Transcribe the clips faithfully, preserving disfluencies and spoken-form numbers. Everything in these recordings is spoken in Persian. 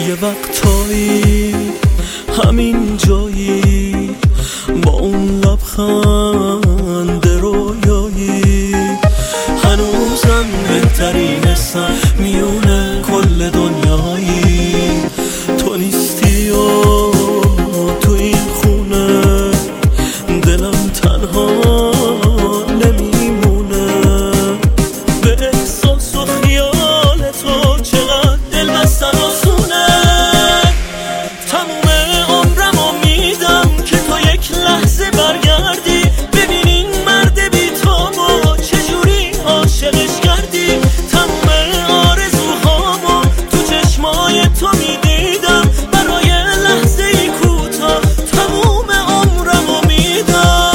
یه وقتایی همین جایی با اون لبخند رویایی هنوزم بهترین حسم میونه کل دنیایی تو نیستی و تو این خونه دلم تنها نمیمونه به احساس و خیال تو چقدر دل بستن آسونه تموم عمرمو میدم که تو یک لحظه برگردی ببین این مرد بی تابو چجوری عاشقش کردی تموم آرزوهامو تو چشمای تو میدیدم برای لحظه ای کوتاه تموم عمرمو میدم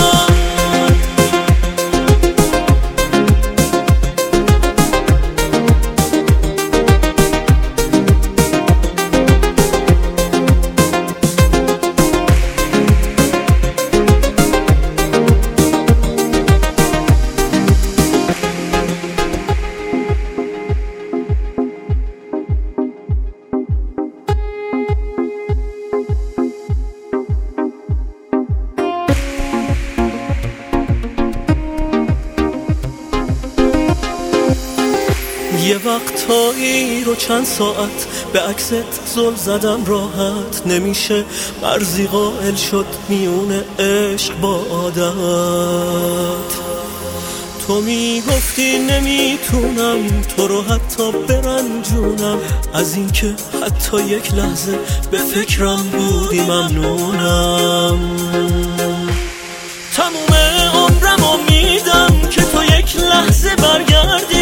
یه وقتایی رو چند ساعت به عکست زل زدم راحت نمیشه مرزی قائل شد میونه عشق با عادت تو میگفتی نمیتونم تو رو حتی برنجونم از اینکه حتی یک لحظه به فکرم بودی ممنونم تموم عمرمو میدم که تو یک لحظه برگردی